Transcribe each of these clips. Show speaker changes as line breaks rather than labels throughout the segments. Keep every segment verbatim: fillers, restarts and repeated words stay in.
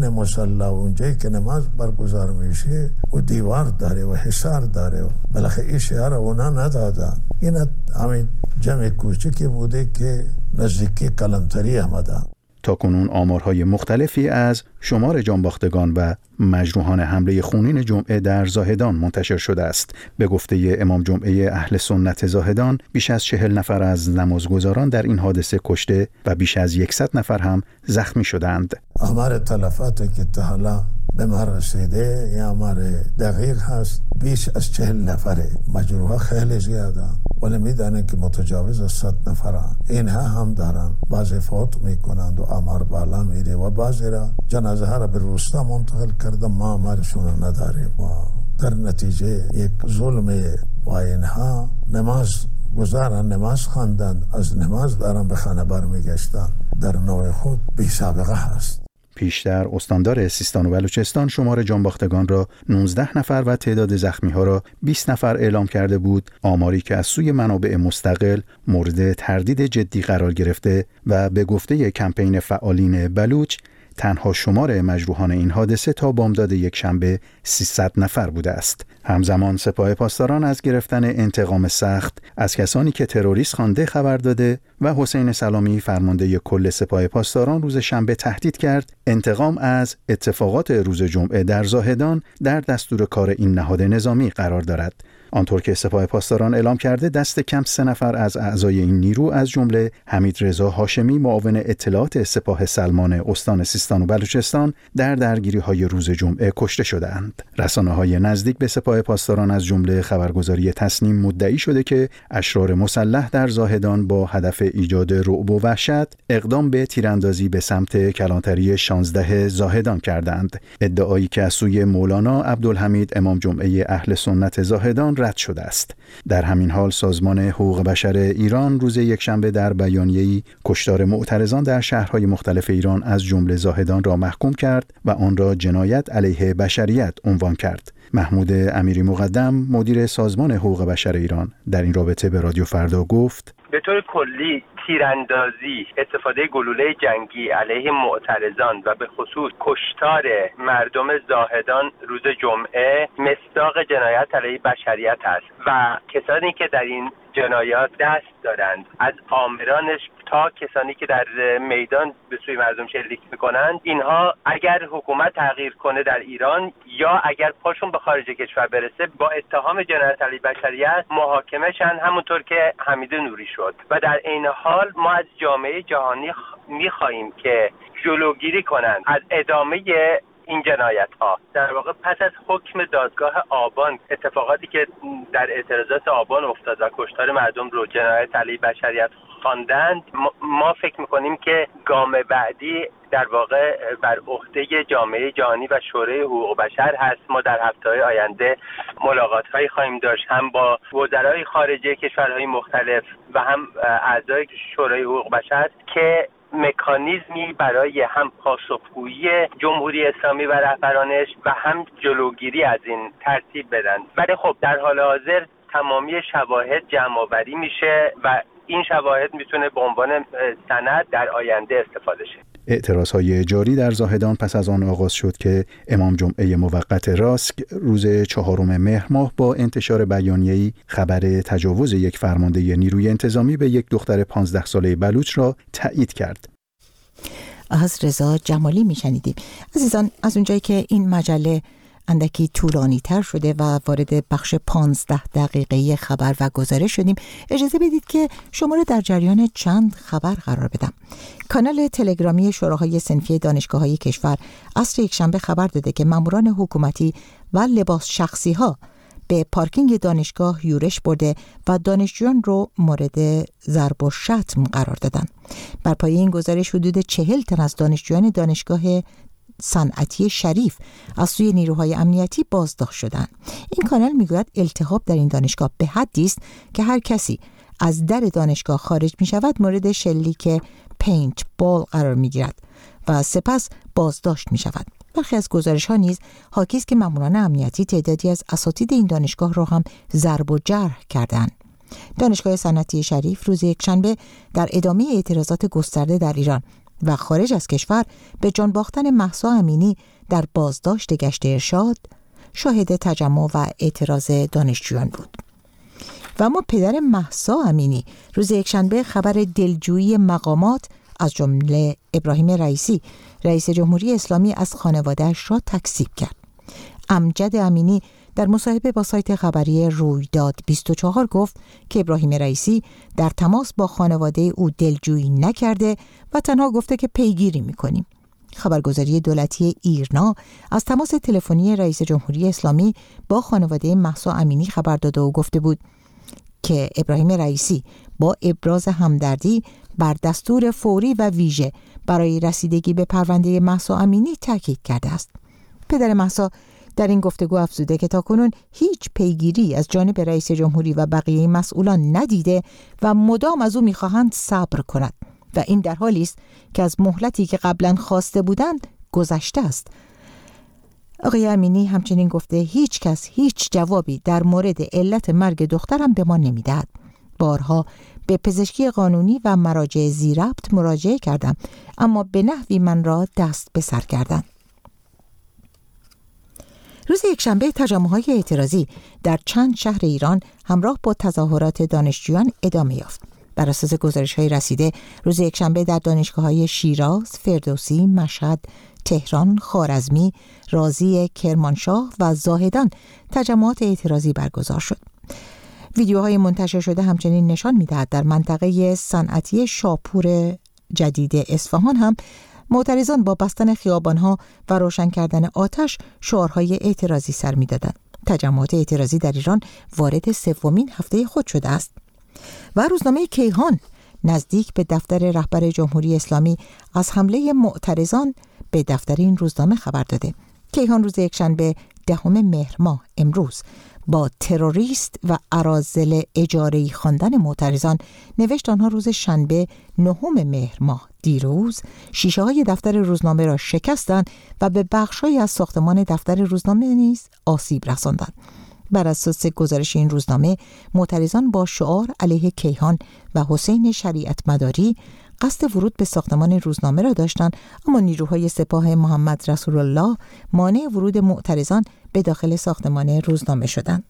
مصلی اونجایی که نماز برگزار میشه و دیوار داره و حصار داره، بالاخره این شعار اونا ندادن. این همین جمع کوچکی بوده که نزدیکی کلانتری آمده.
تا کنون آمارهای مختلفی از شمار جانباختگان و مجروحان حمله خونین جمعه در زاهدان منتشر شده است. به گفته امام جمعه اهل سنت زاهدان، بیش از چهل نفر از نمازگزاران در این حادثه کشته و بیش از صد نفر هم زخمی شدند.
آمار تلفاتی که تا حالا به ما رسیده یا آمار دقیق هست بیش از چهل نفره. مجروحا خیلی زیاده، ولی میدانن که متجاوز از صد نفرن. اینها هم دارن، بعضی فوت میکنند و آمار بالا میره و بعضی را جنازه ها را به روستا منتقل کرده، ما آمارشون نداریم. و در نتیجه یک ظلم و اینها نماز گذارن، نماز خواندن، از نماز دارن به خانه برمیگشتن، در نوع خود بی سابقه هست.
پیشتر استاندار سیستان و بلوچستان شمار جانباختگان را نوزده نفر و تعداد زخمی ها را بیست نفر اعلام کرده بود، آماری که از سوی منابع مستقل مورد تردید جدی قرار گرفته و به گفته کمپین فعالین بلوچ تنها شمار مجروحان این حادثه تا بامداد یک شنبه سیصد نفر بوده است. همزمان سپاه پاسداران از گرفتن انتقام سخت از کسانی که تروریست خوانده خبر داده و حسین سلامی فرمانده کل سپاه پاسداران روز شنبه تهدید کرد انتقام از اتفاقات روز جمعه در زاهدان در دستور کار این نهاد نظامی قرار دارد. آنطور که سپاه پاسداران اعلام کرده، دست کم سه نفر از اعضای این نیرو از جمله حمید رضا هاشمی معاون اطلاعات سپاه سلمان استان سیستان و بلوچستان در درگیری‌های روز جمعه کشته شدند. رسانه‌های نزدیک به سپاه پاسداران از جمله خبرگزاری تصنیم مدعی شده که اشرار مسلح در زاهدان با هدف ایجاد رعب و وحشت اقدام به تیراندازی به سمت کلانتری شانزده زاهدان کردند. ادعایی که از سوی مولانا عبدالحمید امام جمعه اهل سنت زاهدان رد شده است. در همین حال سازمان حقوق بشر ایران روز یکشنبه در بیانیه‌ای کشتار معترضان در شهرهای مختلف ایران از جمله زاهدان را محکوم کرد و آن را جنایت علیه بشریت عنوان کرد. محمود امیری مقدم مدیر سازمان حقوق بشر ایران در این رابطه به رادیو فردا گفت:
به طور کلی تیراندازی، استفاده گلوله جنگی علیه معترضان و به خصوص کشتار مردم زاهدان روز جمعه مصداق جنایت علیه بشریت است و کسانی که در این جنایات دست دارند، از آمرانش تا کسانی که در میدان به سوی مردم شلیک میکنند، اینها اگر حکومت تغییر کنه در ایران یا اگر پاشون به خارج کشور برسه با اتهام جنایت علیه بشریت محاکمه شن، همونطور که حمید نوری شد. و در این حال ما از جامعه جهانی میخواهیم که جلوگیری کنند از ادامه این جنایت ها. در واقع پس از حکم دادگاه آبان، اتفاقاتی که در اعتراضات آبان افتاد و کشتار مردم رو جنایت علیه بشریت خواندند، ما فکر میکنیم که گام بعدی در واقع بر عهده جامعه جهانی و شورای حقوق بشر هست. ما در هفته‌های آینده ملاقات‌هایی خواهیم داشت، هم با وزرای خارجه کشورهای مختلف و هم اعضای شورای حقوق بشر، که مکانیزمی برای هم پاسخگویی جمهوری اسلامی و رهبرانش و هم جلوگیری از این ترتیب بدن. ولی خب در حال حاضر تمامی شواهد جمع‌آوری میشه و این شواهد میتونه به عنوان سند در آینده استفاده شه.
اعتراضهای جاری در زاهدان پس از آن آغاز شد که امام جمعه موقت راسک روز چهارم مهر ماه با انتشار بیانیه‌ای خبر تجاوز یک فرمانده نیروی انتظامی به یک دختر پانزده ساله بلوچ را تایید کرد.
از رضا جمالی میشنیدیم. عزیزان، از اونجایی که این مجله اندکی طولانی تر شده و وارد بخش پانزده دقیقه‌ای خبر و گزارش شدیم، اجازه بدید که شما را در جریان چند خبر قرار بدم. کانال تلگرامی شوراهای صنفی دانشگاه‌های کشور عصر یکشنبه خبر داده که ماموران حکومتی و لباس شخصی ها به پارکینگ دانشگاه یورش برده و دانشجویان رو مورد ضرب و شتم قرار دادن. بر پایه این گزارش حدود چهل تن از دانشجویان دانشگاه صنعتی شریف از سوی نیروهای امنیتی بازداشت شدند. این کانال میگوید التهاب در این دانشگاه به حدی است که هر کسی از در دانشگاه خارج می شود مورد شلیک پینت بال قرار می گیرد و سپس بازداشت می شود. برخی از گزارش ها نیز حاکی است که ماموران امنیتی تعدادی از اساتید این دانشگاه را هم ضرب و جرح کردند. دانشگاه صنعتی شریف روز یکشنبه در ادامه اعتراضات گسترده در ایران و خارج از کشور به جان باختن مهسا امینی در بازداشت گشت ارشاد شاهد تجمع و اعتراض دانشجویان بود. و اما پدر مهسا امینی روز یکشنبه خبر دلجویی مقامات از جمله ابراهیم رئیسی رئیس جمهوری اسلامی از خانواده‌اش را تکذیب کرد. امجد امینی در مصاحبه با سایت خبری رویداد بیست و چهار گفت که ابراهیم رئیسی در تماس با خانواده او دلجویی نکرده و تنها گفته که پیگیری می‌کنیم. خبرگزاری دولتی ایرنا از تماس تلفنی رئیس جمهوری اسلامی با خانواده مهسا امینی خبر داده و گفته بود که ابراهیم رئیسی با ابراز همدردی بر دستور فوری و ویژه برای رسیدگی به پرونده مهسا امینی تاکید کرده است. پدر مهسا در این گفتگو افزوده که تاکنون هیچ پیگیری از جانب رئیس جمهوری و بقیه مسئولان ندیده و مدام از او می‌خواهند صبر کند و این در حالی است که از مهلتی که قبلا خواسته بودند گذشته است. آقای امینی همچنین گفته هیچ کس هیچ جوابی در مورد علت مرگ دخترم به ما نمیدهد. بارها به پزشکی قانونی و مراجع ذی‌ربط مراجعه کردم اما به نحوی من را دست به سر کردند. روز یکشنبه تجمع‌های اعتراضی در چند شهر ایران همراه با تظاهرات دانشجویان ادامه یافت. بر اساس گزارش‌های رسیده روز یکشنبه در دانشگاه‌های شیراز، فردوسی، مشهد، تهران، خوارزمی، رازی، کرمانشاه و زاهدان تجمعات اعتراضی برگزار شد. ویدیوهای منتشر شده همچنین نشان می‌دهد در منطقه صنعتی شاپور جدید اصفهان هم معترضان با بستن خیابان‌ها و روشن کردن آتش شعارهای اعتراضی سر می‌دادند. تجمعات اعتراضی در ایران وارد سومین هفته خود شده است. و روزنامه کیهان نزدیک به دفتر رهبر جمهوری اسلامی از حمله معترضان به دفتر این روزنامه خبر داده. کیهان روز یکشنبه دهم مهر ماه امروز با تروریست و اراذل اجاره‌ای خواندن معترضان نوشت آنها روز شنبه نهم مهر ماه دیروز شیشه های دفتر روزنامه را شکستند و به بخش‌هایی از ساختمان دفتر روزنامه نیز آسیب رساندند. بر اساس گزارش این روزنامه معترضان با شعار علیه کیهان و حسین شریعت مداری قصد ورود به ساختمان روزنامه را داشتند اما نیروهای سپاه محمد رسول الله مانع ورود معترضان به داخل ساختمان روزنامه شدند.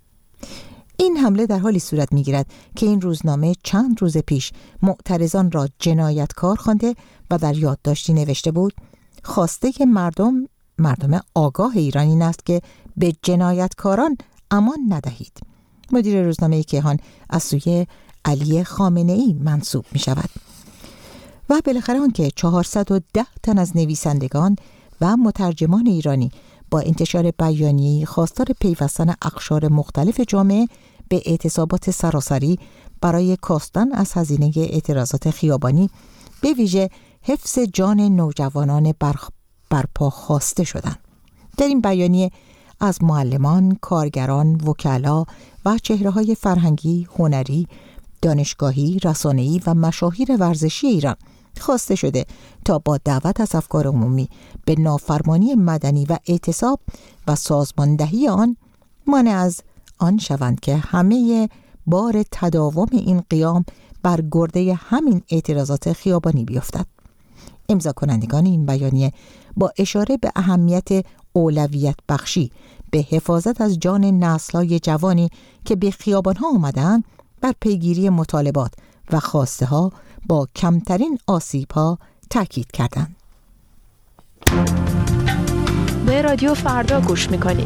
این حمله در حالی صورت می‌گیرد که این روزنامه چند روز پیش معترضان را جنایتکار خوانده و در یادداشتی نوشته بود خواسته که مردم مردم آگاه ایران این است که به جنایتکاران امان ندهید. مدیر روزنامه کیهان از سوی علی خامنه‌ای منصوب می شود. و بالاخره آن که چهارصد و ده تن از نویسندگان و مترجمان ایرانی با انتشار بیانیه‌ای خواستار پیوستن اقشار مختلف جامعه به اعتصابات سراسری برای کاستن از هزینه اعتراضات خیابانی به ویژه حفظ جان نوجوانان برپا خواسته شدند. در این بیانیه از معلمان، کارگران، وکلا و چهره‌های فرهنگی، هنری، دانشگاهی، رسانه‌ای و مشاهیر ورزشی ایران خواسته شده تا با دعوت از افکار عمومی به نافرمانی مدنی و اعتصاب و سازماندهی آن مانع از آن شوند که همه بار تداوم این قیام بر گرده همین اعتراضات خیابانی بیفتد. امضا کنندگان این بیانیه با اشاره به اهمیت اولویت بخشی به حفاظت از جان نسل‌های جوانی که به خیابان‌ها آمدند بر پیگیری مطالبات و خواسته ها با کمترین آسیب ها تاکید کردند.
به رادیو فردا گوش میکنید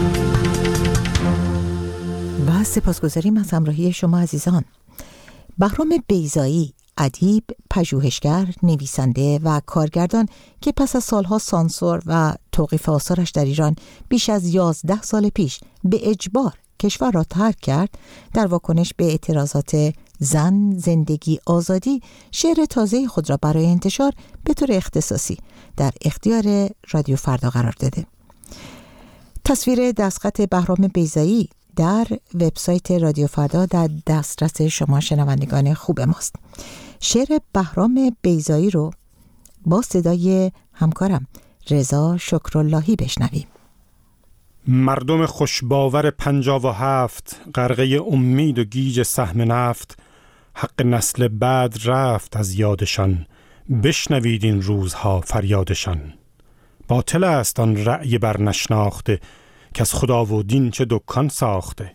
و سپاسگزاریم از همراهی شما عزیزان. بهرام بیضایی، ادیب، پژوهشگر، نویسنده و کارگردان که پس از سالها سانسور و توقیف آثارش در ایران بیش از یازده سال پیش به اجبار کشور را ترک کرد، در واکنش به اعتراضات زن، زندگی، آزادی شعر تازه خود را برای انتشار به طور اختصاصی در اختیار رادیو فردا قرار داده. تصویر دستخط بهرام بیضایی در وبسایت رادیو فردا در دسترس شما شنوندگان خوب ماست. شعر بهرام بیضایی رو با صدای همکارم رضا شکراللهی بشنویم.
مردم خوشباور پنجاه و هفت، غرقه امید و گیج سهم نفت، حق نسل بعد رفت از یادشان، بشنوید این روزها فریادشان. باطل است آن رأی بر نشناخته، که از خدا و دین چه دکان ساخته.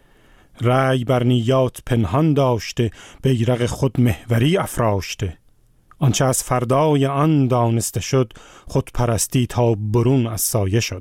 رأی بر نیات پنهان داشته، بیرق خود محوری افراشته. آنچه از فردای آن دانسته شد، خود پرستی تا برون از سایه شد.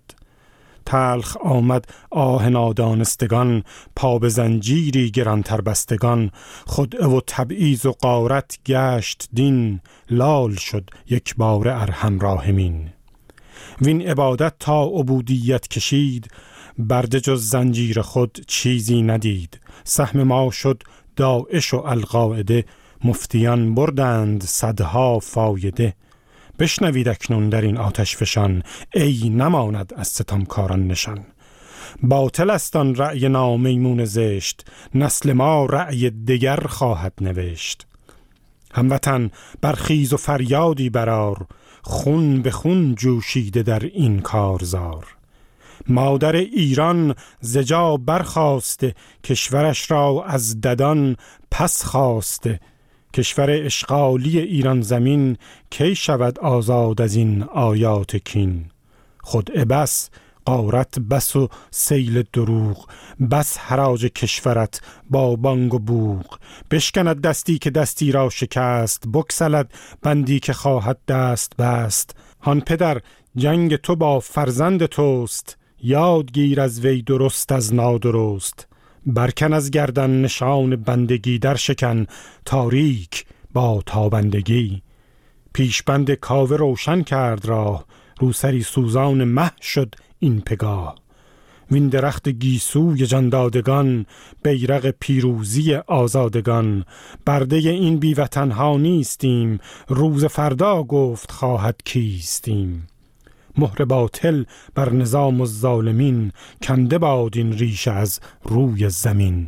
تلخ آمد آه نادانستگان، پا به زنجیری گرانتر بستگان. خدعه و تبعیض و غارت گشت دین، لال شد یک بار ارحم راحمین. وین عبادت تا عبودیت کشید، برده جز زنجیر خود چیزی ندید. سهم ما شد داعش و القاعده، مفتیان بردند صدها فایده. بشنوید اکنون در این آتش فشان، ای نماند از ستمکاران نشان. باطل است آن رأی نامیمون زشت، نسل ما رأی دگر خواهد نوشت. هموطن برخیز و فریادی برار، خون به خون جوشیده در این کارزار. مادر ایران زجا برخاسته، کشورش را از ددان پس خواسته. کشور اشغالی ایران زمین، کی شود آزاد از این آیات کین. خدعه بس، غارت بس و سیل دروغ، بس حراج کشورت با بانگ و بوق. بشکند دستی که دستی را شکست، بکسلد بندی که خواهد دست بست. هان پدر جنگ تو با فرزند توست، یاد گیر از وی درست از نادرست. برکن از گردن نشان بندگی، در شکن تاریک با تابندگی. پیشبند کاوه روشن کرد راه، روسری سوزان مه شد این پگاه. وین درخت گیسوی جاندادگان، بیرق پیروزی آزادگان. برده این بیوطنها نیستیم، روز فردا گفت خواهد کیستیم. مهر باطل بر نظام الظالمین، کنده باد این ریشه از روی زمین.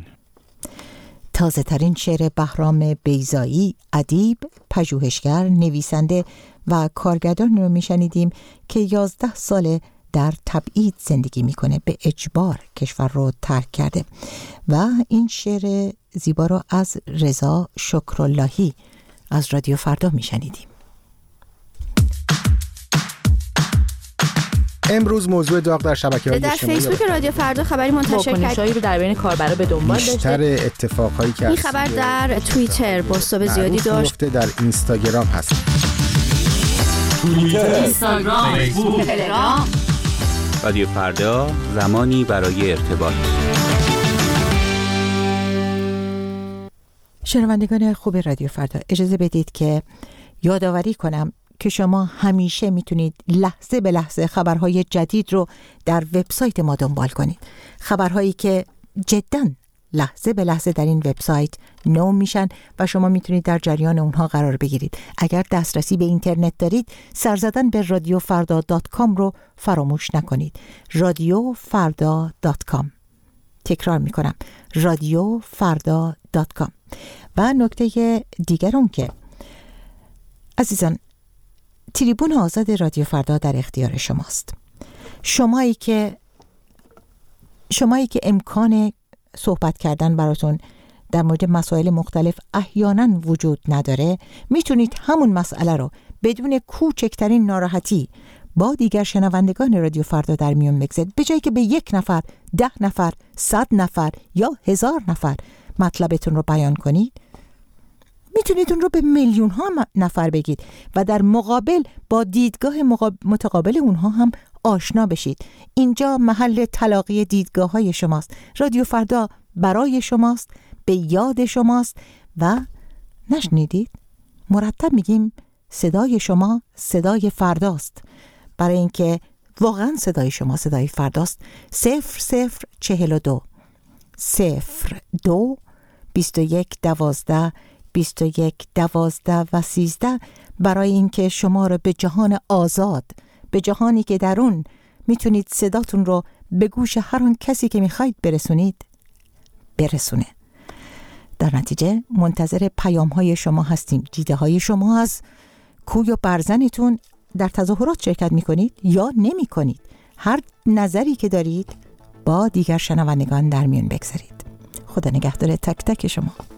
تازه ترین شعر بهرام بیضایی، ادیب، پژوهشگر، نویسنده و کارگردان رو میشنیدیم که یازده ساله در تبعید زندگی میکنه، به اجبار کشور رو ترک کرده. و این شعر زیبا رو از رضا شکراللهی از رادیو فردا میشنیدیم.
امروز موضوع داغ در شبکه‌های
اجتماعی در فیسبوک رادیو فردا خبری منتشر کرد. واکنش‌هایی رو در بین کاربرا به دنبال داشته.
بیشتر اتفاقایی که
این خبر در توییتر بازتاب زیادی داشت.
در اینستاگرام هست.
توییتر، اینستاگرام، فیسبوک، تلگرام. رادیو فردا، زمانی برای ارتباط.
شنوندگان خوب رادیو فردا، اجازه بدید که یادآوری کنم که شما همیشه میتونید لحظه به لحظه خبرهای جدید رو در وبسایت ما دنبال کنید. خبرهایی که جداً لحظه به لحظه در این وبسایت نو میشن و شما میتونید در جریان اونها قرار بگیرید. اگر دسترسی به اینترنت دارید، سر زدن به رادیو فردا دات کام رو فراموش نکنید. رادیو فردا دات کام. تکرار میکنم، رادیو فردا دات کام. و نکته دیگر اون که عزیزان، تریبون آزاد رادیو فردا در اختیار شماست. شمایی که شمایی که امکان صحبت کردن براتون در مورد مسائل مختلف احیانا وجود نداره، میتونید همون مسئله رو بدون کوچکترین ناراحتی با دیگر شنوندگان رادیو فردا در میون بگذارید. به جایی که به یک نفر، ده نفر، صد نفر یا هزار نفر مطلبتون رو بیان کنید، میتونید اون رو به میلیون ها نفر بگید و در مقابل با دیدگاه متقابل اونها هم آشنا بشید. اینجا محل تلاقی دیدگاه های شماست. رادیو فردا برای شماست، به یاد شماست. و نشنیدید؟ مرتب میگیم صدای شما صدای فرداست، برای اینکه واقعا صدای شما صدای فرداست. صفر صفر چهل و دو صفر دو بیست و یک دوازده بیست و یک دوازده و سیزده، برای اینکه شما رو به جهان آزاد، به جهانی که در اون میتونید صداتون رو به گوش هر اون کسی که میخواید برسونید برسونه. در نتیجه منتظر پیام های شما هستیم. دیده های شما از کوی و برزنتون در تظاهرات شرکت میکنید یا نمی کنید. هر نظری که دارید با دیگر شنوندگان در میون بگذارید. خدا نگهدار تک تک شما.